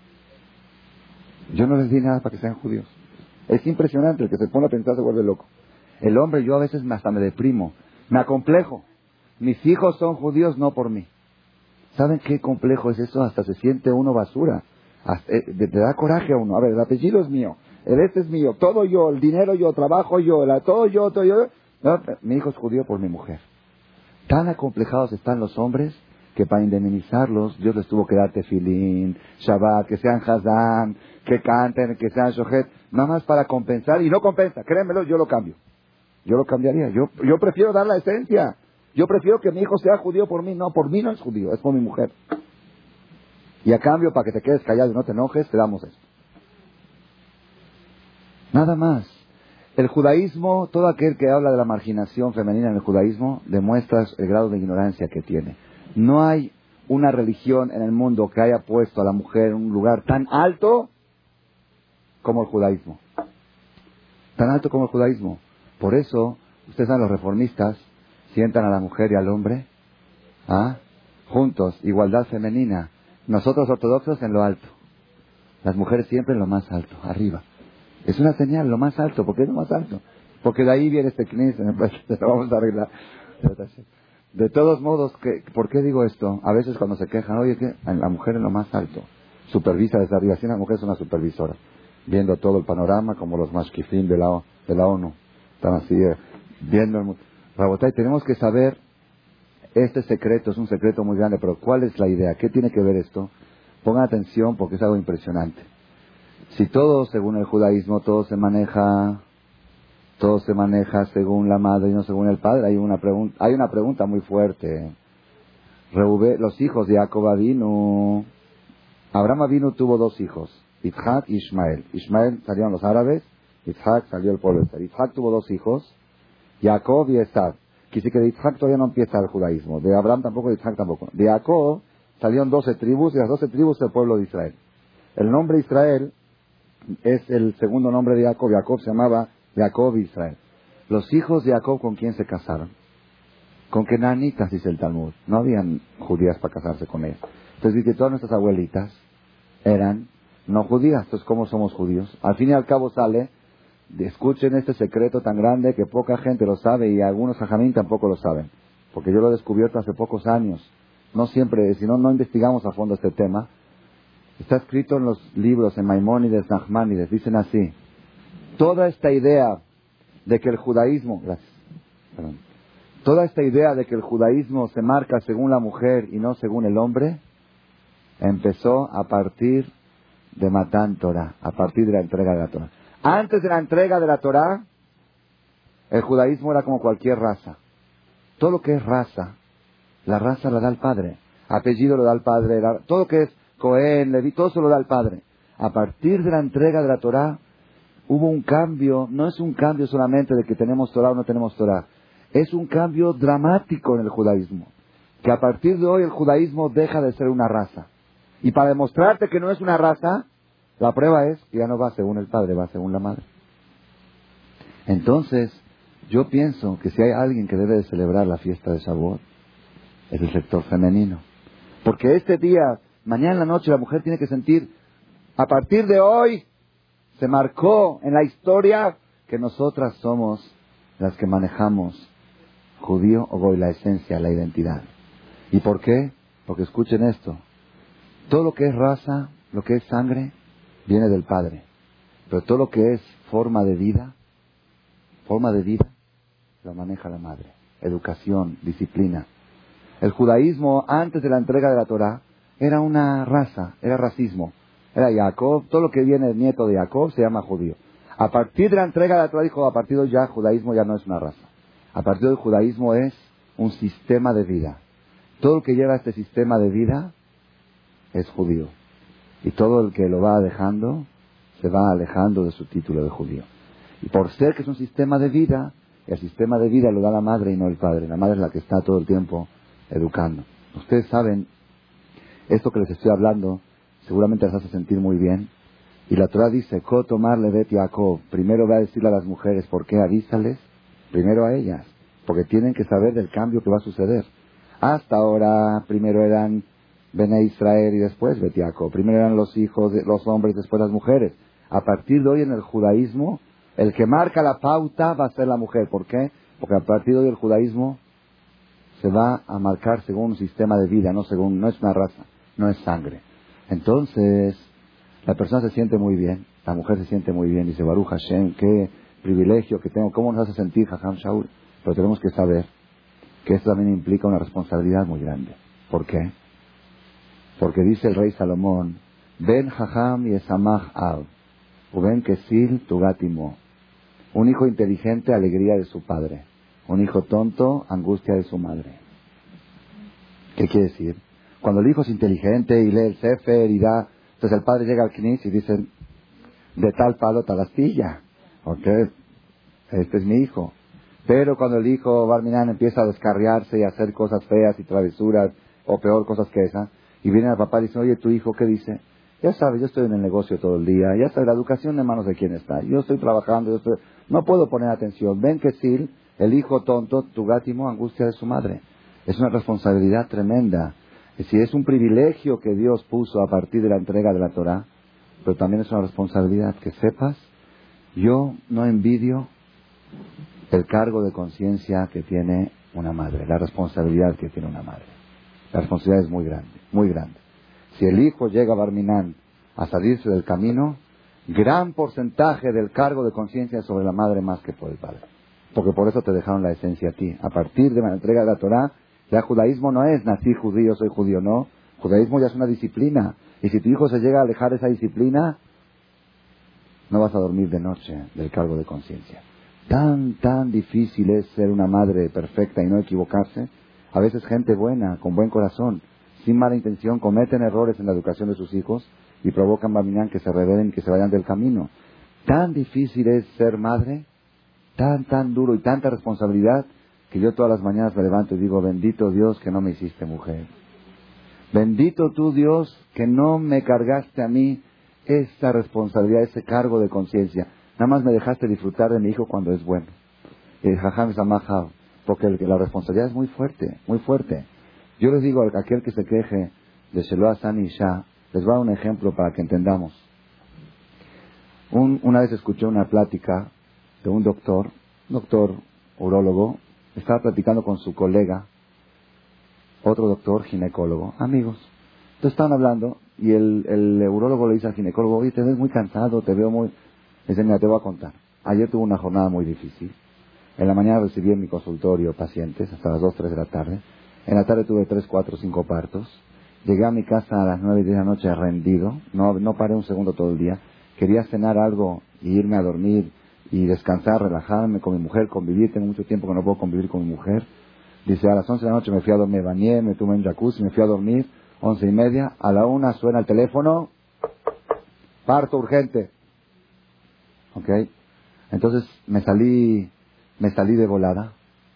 Yo no les di nada para que sean judíos. Es impresionante, el que se pone a pensar se vuelve loco. El hombre, yo a veces hasta me deprimo, me acomplejo. Mis hijos son judíos no por mí. ¿Saben qué complejo es eso? Hasta se siente uno basura. Hasta, eh, te, te da coraje a uno. A ver, el apellido es mío, el este es mío, todo yo, el dinero yo, trabajo yo, la, todo yo, todo yo. No, mi hijo es judío por mi mujer. Tan acomplejados están los hombres que para indemnizarlos Dios les tuvo que dar tefilín, Shabbat, que sean hazán, que canten, que sean shohet, nada más para compensar, y no compensa, créanmelo, yo lo cambio. Yo lo cambiaría, yo, yo prefiero dar la esencia. Yo prefiero que mi hijo sea judío por mí, no, por mí no es judío, es por mi mujer. Y a cambio, para que te quedes callado y no te enojes, te damos esto. Nada más. El judaísmo, todo aquel que habla de la marginación femenina en el judaísmo, demuestra el grado de ignorancia que tiene. No hay una religión en el mundo que haya puesto a la mujer en un lugar tan alto como el judaísmo. Tan alto como el judaísmo. Por eso, ustedes saben, los reformistas sientan a la mujer y al hombre, ¿ah?, juntos, igualdad femenina. Nosotros ortodoxos en lo alto. Las mujeres siempre en lo más alto, arriba. Es una señal, lo más alto. ¿Por qué es lo más alto? Porque de ahí viene este knis, lo vamos a arreglar. De todos modos, ¿qué, ¿por qué digo esto? A veces cuando se quejan, oye, que la mujer en lo más alto, supervisa desde arriba. Si una mujer es una supervisora, viendo todo el panorama, como los mashkifim de la, de la ONU. Están así, eh, viendo el mundo. Rabotay, tenemos que saber, este secreto es un secreto muy grande, pero ¿cuál es la idea? ¿Qué tiene que ver esto? Pongan atención porque es algo impresionante. Si todo, según el judaísmo, todo se maneja, todo se maneja según la madre y no según el padre, hay una pregunta, hay una pregunta muy fuerte. Reubé, los hijos de Jacob Avinu, Abraham Avinu tuvo dos hijos, Yitzhak y Ishmael. Ishmael salieron los árabes, Yitzhak salió el pueblo de Israel. Yitzhak tuvo dos hijos, Jacob y Esad. Quise que de Yitzhak todavía no empieza el judaísmo, de Abraham tampoco, de Yitzhak tampoco. De Jacob salieron doce tribus y las doce tribus del pueblo de Israel. El nombre Israel es el segundo nombre de Jacob. Jacob se llamaba Jacob y Israel. Los hijos de Jacob, ¿con quién se casaron? con kenanitas, dice el Talmud. No habían judías para casarse con ellas. Entonces dice que todas nuestras abuelitas eran no judías. Entonces, ¿cómo somos judíos? Al fin y al cabo sale, escuchen este secreto tan grande que poca gente lo sabe y algunos jajamín tampoco lo saben. Porque yo lo he descubierto hace pocos años. No siempre, si no, no investigamos a fondo este tema. Está escrito en los libros, en Maimónides, Nachmanides, dicen así. Toda esta idea de que el judaísmo, gracias, perdón, toda esta idea de que el judaísmo se marca según la mujer y no según el hombre, empezó a partir de Matán Torah, a partir de la entrega de la Torah. Antes de la entrega de la Torah, el judaísmo era como cualquier raza. Todo lo que es raza, la raza la da el padre. Apellido lo da el padre. La, todo lo que es Cohen, Leví, todo eso lo da el padre. A partir de la entrega de la Torah, hubo un cambio. No es un cambio solamente de que tenemos Torah o no tenemos Torah. Es un cambio dramático en el judaísmo. Que a partir de hoy el judaísmo deja de ser una raza. Y para demostrarte que no es una raza, la prueba es que ya no va según el padre, va según la madre. Entonces, yo pienso que si hay alguien que debe de celebrar la fiesta de Shavuot, es el sector femenino. Porque este día, mañana en la noche, la mujer tiene que sentir, a partir de hoy, se marcó en la historia que nosotras somos las que manejamos judío o goy, la esencia, la identidad. ¿Y por qué? Porque escuchen esto. Todo lo que es raza, lo que es sangre, viene del padre. Pero todo lo que es forma de vida, forma de vida, lo maneja la madre. Educación, disciplina. El judaísmo, antes de la entrega de la Torah, era una raza, era racismo. Era Jacob, todo lo que viene del nieto de Jacob se llama judío. A partir de la entrega de la Torah, dijo, a partir de hoy ya el judaísmo ya no es una raza. A partir de hoy el judaísmo es un sistema de vida. Todo el que lleva este sistema de vida es judío. Y todo el que lo va dejando, se va alejando de su título de judío. Y por ser que es un sistema de vida, el sistema de vida lo da la madre y no el padre. La madre es la que está todo el tiempo educando. Ustedes saben, esto que les estoy hablando, seguramente les hace sentir muy bien. Y la Torah dice, Ko tomar levet Jacob. Primero va a decirle a las mujeres, ¿por qué? Avísales. Primero a ellas. Porque tienen que saber del cambio que va a suceder. Hasta ahora, primero eran Bene Israel y después Bet Jacob. Primero eran los hijos, de los hombres, después las mujeres. A partir de hoy en el judaísmo, el que marca la pauta va a ser la mujer. ¿Por qué? Porque a partir de hoy el judaísmo se va a marcar según un sistema de vida, no según, no es una raza, no es sangre. Entonces, la persona se siente muy bien, la mujer se siente muy bien, dice, Baruch Hashem, qué privilegio que tengo, ¿cómo nos hace sentir Jajam Shaul? Pero tenemos que saber que esto también implica una responsabilidad muy grande. ¿Por qué? Porque dice el rey Salomón, Ben Jajam y Esamach Av, Uben Kesil Tugatimo. Un hijo inteligente, alegría de su padre. Un hijo tonto, angustia de su madre. ¿Qué quiere decir? Cuando el hijo es inteligente y lee el Sefer y da, entonces el padre llega al Knis y dice, de tal palo tal astilla. ¿Ok? Este es mi hijo. Pero cuando el hijo Barminan empieza a descarriarse y a hacer cosas feas y travesuras, o peor, cosas que esas, y viene al papá y dice, oye, ¿tu hijo qué dice? Ya sabes, yo estoy en el negocio todo el día, ya sabes, la educación en manos de quién está. Yo estoy trabajando, yo estoy... no puedo poner atención. Ven que sí, el hijo tonto, Tugátimo, angustia de su madre. Es una responsabilidad tremenda. Es decir, es un privilegio que Dios puso a partir de la entrega de la Torah, pero también es una responsabilidad. Que sepas, yo no envidio el cargo de conciencia que tiene una madre, la responsabilidad que tiene una madre. La responsabilidad es muy grande, muy grande. Si el hijo llega a Barminan a salirse del camino, gran porcentaje del cargo de conciencia es sobre la madre más que por el padre. Porque por eso te dejaron la esencia a ti. A partir de la entrega de la Torah, ya judaísmo no es nací judío, soy judío, no. Judaísmo ya es una disciplina. Y si tu hijo se llega a alejar de esa disciplina, no vas a dormir de noche del cargo de conciencia. Tan, tan difícil es ser una madre perfecta y no equivocarse. A veces gente buena, con buen corazón, sin mala intención, cometen errores en la educación de sus hijos y provocan Barminan que se rebelen y que se vayan del camino. Tan difícil es ser madre, tan, tan duro y tanta responsabilidad, que yo todas las mañanas me levanto y digo, bendito Dios que no me hiciste mujer. Bendito tú Dios que no me cargaste a mí esta responsabilidad, ese cargo de conciencia. Nada más me dejaste disfrutar de mi hijo cuando es bueno. El Jajam Samajab. porque el, la responsabilidad es muy fuerte, muy fuerte. Yo les digo a aquel que se queje de Sheloah San y Isha, les voy a dar un ejemplo para que entendamos. Un, una vez escuché una plática de un doctor, un doctor urólogo, estaba platicando con su colega, otro doctor ginecólogo, amigos. Entonces estaban hablando y el, el urólogo le dice al ginecólogo, oye, te ves muy cansado, te veo muy... Dice, mira, te voy a contar. Ayer tuve una jornada muy difícil. En la mañana recibí en mi consultorio pacientes hasta las dos, tres de la tarde. En la tarde tuve tres, cuatro, cinco partos. Llegué a mi casa a las nueve de la noche rendido. No, no paré un segundo todo el día. Quería cenar algo y irme a dormir y descansar, relajarme con mi mujer, convivir. Tengo mucho tiempo que no puedo convivir con mi mujer. Dice, a las once de la noche me fui a dormir, me bañé, me tomé un jacuzzi, me fui a dormir. Once y media. A la una suena el teléfono. Parto urgente. ¿Ok? Entonces me salí, me salí de volada.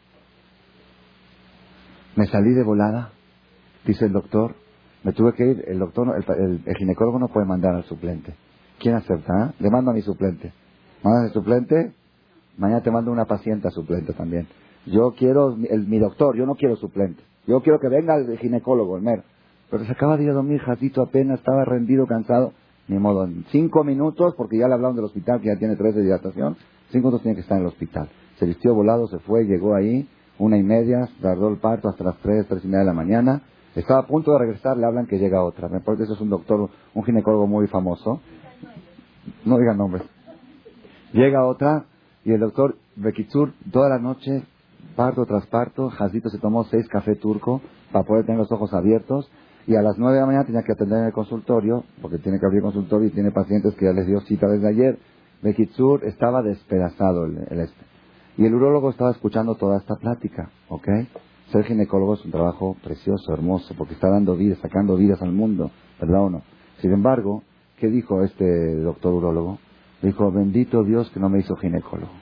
Me salí de volada. Dice el doctor, me tuve que ir. El doctor, no- el, el- el ginecólogo no puede mandar al suplente. ¿Quién acepta? ¿Eh? Le mando a mi suplente. ¿Mandas al suplente? Mañana te mando una paciente a suplente también. Yo quiero mi- el, mi doctor, yo no quiero suplente. Yo quiero que venga el ginecólogo, el mero. Pero se acaba de ir a dormir, Jacito, apenas estaba rendido, cansado. Ni modo, en cinco minutos, porque ya le hablaron del hospital, que ya tiene tres de dilatación, cinco minutos tiene que estar en el hospital. Se vistió volado, se fue, llegó ahí, una y media, tardó el parto hasta las tres, tres y media de la mañana. Estaba a punto de regresar, le hablan que llega otra. Me parece que eso es un doctor, un ginecólogo muy famoso. No digan nombres. Llega otra, y el doctor Bekitsur, toda la noche, parto tras parto, Jacito se tomó seis café turco para poder tener los ojos abiertos. Y a las nueve de la mañana tenía que atender en el consultorio, porque tiene que abrir consultorio y tiene pacientes que ya les dio cita desde ayer. Bekitsur estaba despedazado el, el este. Y el urólogo estaba escuchando toda esta plática, ¿ok? Ser ginecólogo es un trabajo precioso, hermoso, porque está dando vidas, sacando vidas al mundo, ¿verdad o no? Sin embargo, ¿qué dijo este doctor urólogo? Dijo, bendito Dios que no me hizo ginecólogo.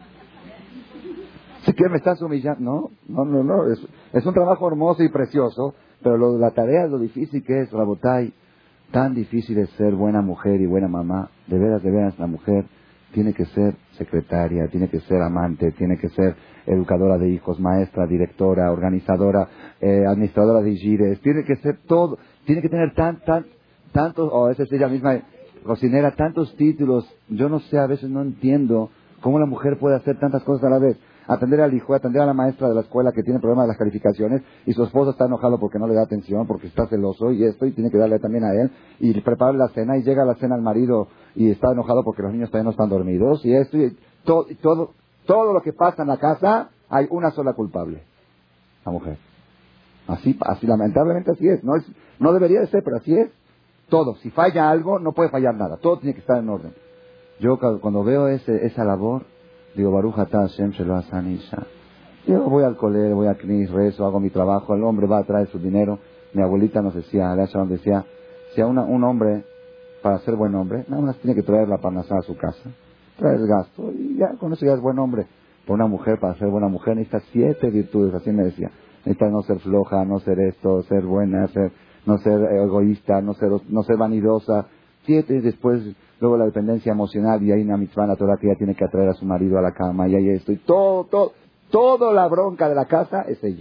¿Sí que me estás humillando? No, no, no, no. Es, es un trabajo hermoso y precioso, pero lo, la tarea, lo difícil que es, Rabotay, tan difícil es ser buena mujer y buena mamá. De veras, de veras, la mujer tiene que ser secretaria, tiene que ser amante, tiene que ser educadora de hijos, maestra, directora, organizadora, eh, administradora de gires, tiene que ser todo, tiene que tener tan, tan, tantos, o esa es ella misma, cocinera, tantos títulos. Yo no sé, a veces no entiendo cómo la mujer puede hacer tantas cosas a la vez. Atender al hijo, atender a la maestra de la escuela que tiene problemas de las calificaciones y su esposo está enojado porque no le da atención, porque está celoso y esto, y tiene que darle también a él, y preparar la cena y llega a la cena al marido y está enojado porque los niños todavía no están dormidos y esto, y todo, y todo, todo lo que pasa en la casa hay una sola culpable, la mujer. Así, así lamentablemente así es, no es, no debería de ser, pero así es. Todo, si falla algo, no puede fallar nada, todo tiene que estar en orden. Yo cuando veo ese, esa labor, digo, Baruch atah Hashem Sheloah San Isha. Yo voy al colegio, voy a Knis, rezo, hago mi trabajo, el hombre va a traer su dinero. Mi abuelita nos decía, Alea Shalom decía, si a una, un hombre, para ser buen hombre, nada más tiene que traer la parnasá a su casa, traer el gasto, y ya, con eso ya es buen hombre. Por una mujer, para ser buena mujer, necesita siete virtudes, así me decía. Necesita no ser floja, no ser esto, ser buena, ser, no ser egoísta, no ser, no ser vanidosa. Siete, y después, luego la dependencia emocional, y hay una mitzvah en la Torah que ella tiene que atraer a su marido a la cama, y hay esto, y todo, todo, toda la bronca de la casa es ella.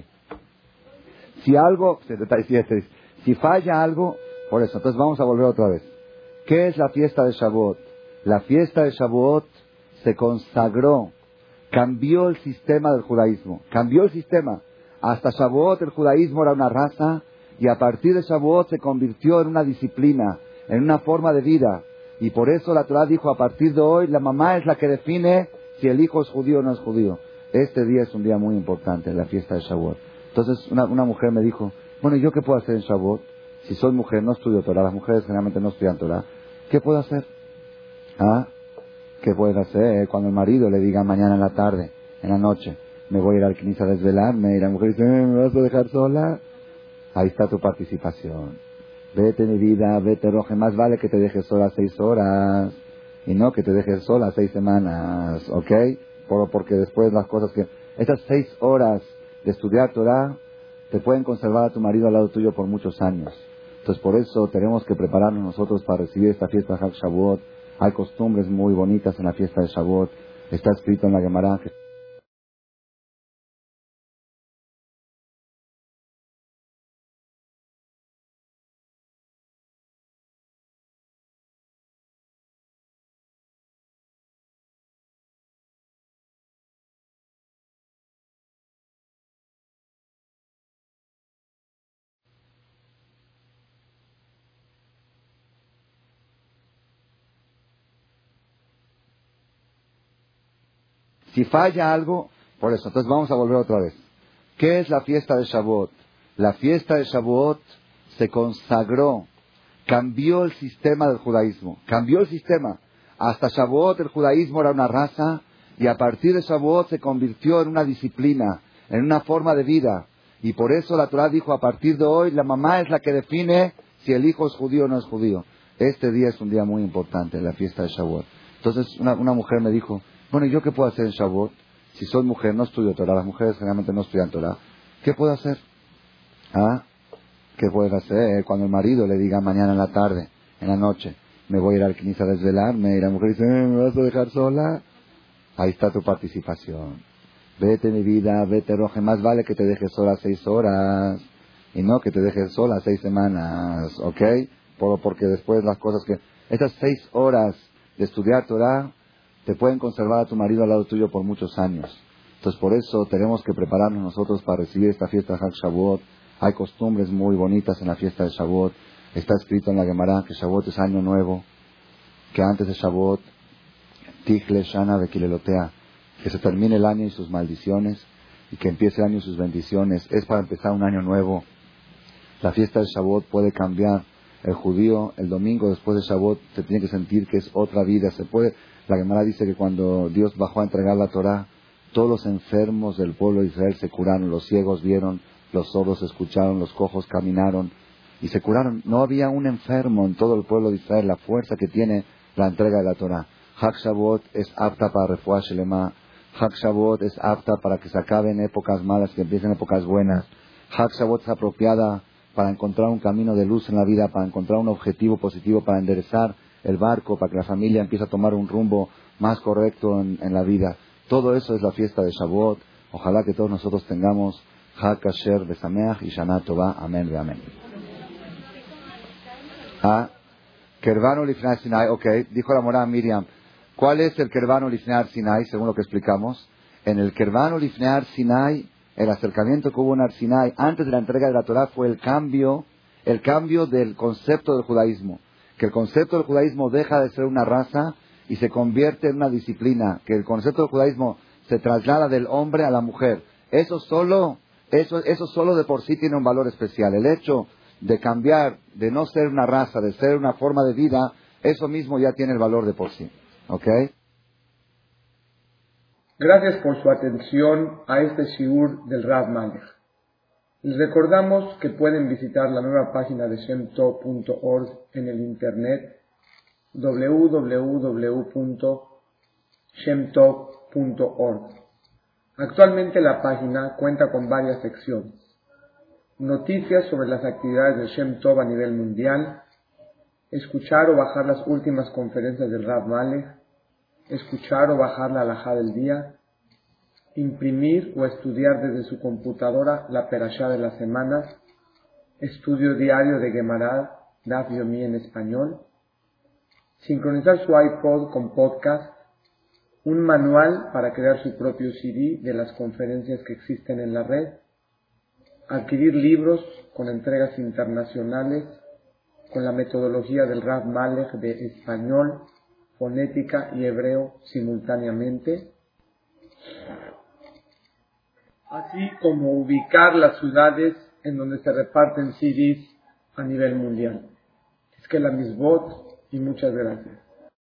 Si algo, setenta y siete, si falla algo, por eso, entonces vamos a volver otra vez. ¿Qué es la fiesta de Shavuot? La fiesta de Shavuot se consagró, cambió el sistema del judaísmo, cambió el sistema. Hasta Shavuot el judaísmo era una raza, y a partir de Shavuot se convirtió en una disciplina, en una forma de vida. Y por eso la Torah dijo, a partir de hoy, la mamá es la que define si el hijo es judío o no es judío. Este día es un día muy importante, la fiesta de Shavuot. Entonces una, una mujer me dijo, bueno, ¿yo qué puedo hacer en Shavuot? Si soy mujer, no estudio Torah, las mujeres generalmente no estudian Torah. ¿Qué puedo hacer? ¿Ah? ¿Qué puedes hacer? Cuando el marido le diga mañana en la tarde, en la noche, me voy a ir al Knis a desvelarme, y la mujer dice, ¿me vas a dejar sola? Ahí está tu participación. Vete, mi vida, vete, Roje, más vale que te dejes sola seis horas, y no que te dejes sola seis semanas, ¿ok? Por, porque después las cosas que... Estas seis horas de estudiar Torah te pueden conservar a tu marido al lado tuyo por muchos años. Entonces por eso tenemos que prepararnos nosotros para recibir esta fiesta de Shavuot. Hay costumbres muy bonitas en la fiesta de Shavuot. Está escrito en la Gemara que Si falla algo, por eso. Entonces vamos a volver otra vez. ¿Qué es la fiesta de Shavuot? La fiesta de Shavuot se consagró, cambió el sistema del judaísmo, cambió el sistema. Hasta Shavuot el judaísmo era una raza y a partir de Shavuot se convirtió en una disciplina, en una forma de vida. Y por eso la Torah dijo, a partir de hoy la mamá es la que define si el hijo es judío o no es judío. Este día es un día muy importante, la fiesta de Shavuot. Entonces una, una mujer me dijo, bueno, ¿y yo qué puedo hacer en Shavuot? Si soy mujer, no estudio Torah, las mujeres generalmente no estudian Torah. ¿Qué puedo hacer? ¿Ah? ¿Qué puedes hacer? Cuando el marido le diga mañana en la tarde, en la noche, me voy a ir al Knis a desvelarme, y la mujer dice, ¿Eh, ¿me vas a dejar sola? Ahí está tu participación. Vete, mi vida, vete, Roje, más vale que te dejes sola seis horas, y no que te dejes sola seis semanas, ¿ok? Por, porque después las cosas que... Estas seis horas de estudiar Torah te pueden conservar a tu marido al lado tuyo por muchos años. Entonces por eso tenemos que prepararnos nosotros para recibir esta fiesta de Hag Shavuot. Hay costumbres muy bonitas en la fiesta de Shavuot. Está escrito en la Gemara que Shavuot es año nuevo, que antes de Shavuot, Tichle Shana Vekilelotea, que se termine el año y sus maldiciones, y que empiece el año y sus bendiciones. Es para empezar un año nuevo. La fiesta de Shavuot puede cambiar. El judío, el domingo después de Shavuot, se tiene que sentir que es otra vida. Se puede. La Gemara dice que cuando Dios bajó a entregar la Torah, todos los enfermos del pueblo de Israel se curaron, los ciegos vieron, los sordos escucharon, los cojos caminaron y se curaron. No había un enfermo en todo el pueblo de Israel. La fuerza que tiene la entrega de la Torah. Hag Shavuot es apta para Refuah Shelema. Hag Shavuot es apta para que se acaben épocas malas, que empiecen épocas buenas. Hag Shavuot es apropiada para encontrar un camino de luz en la vida, para encontrar un objetivo positivo, para enderezar el barco, para que la familia empiece a tomar un rumbo más correcto en, en la vida. Todo eso es la fiesta de Shavuot. Ojalá que todos nosotros tengamos Hag Kasher Besameach y Shana Tova. Amén ve amén. Ah, Kervanu Lifnei Sinai. Ok, dijo la morada Miriam. ¿Cuál es el Kervanu Lifnei Sinai? Según lo que explicamos. En el Kervanu Lifnei Sinai, el acercamiento que hubo en Sinai antes de la entrega de la Torah fue el cambio, el cambio del concepto del judaísmo. Que el concepto del judaísmo deja de ser una raza y se convierte en una disciplina, que el concepto del judaísmo se traslada del hombre a la mujer. Eso solo, eso, eso solo de por sí tiene un valor especial. El hecho de cambiar, de no ser una raza, de ser una forma de vida, eso mismo ya tiene el valor de por sí. ¿Ok? Gracias por su atención a este shiur del Rav Malech. Les recordamos que pueden visitar la nueva página de Shem Tov punto org en el internet doble u doble u doble u punto shem tov punto org. Actualmente la página cuenta con varias secciones: noticias sobre las actividades de Shem Tov a nivel mundial, escuchar o bajar las últimas conferencias del Rav Malech, escuchar o bajar la halajá del día, imprimir o estudiar desde su computadora la perashá de las semanas, estudio diario de Gemara, Daf Yomi en español, sincronizar su iPod con podcast, un manual para crear su propio C D de las conferencias que existen en la red, adquirir libros con entregas internacionales con la metodología del Rav Malech de español, fonética y hebreo simultáneamente, así como ubicar las ciudades en donde se reparten C Ds a nivel mundial. Es que la misbot y muchas gracias.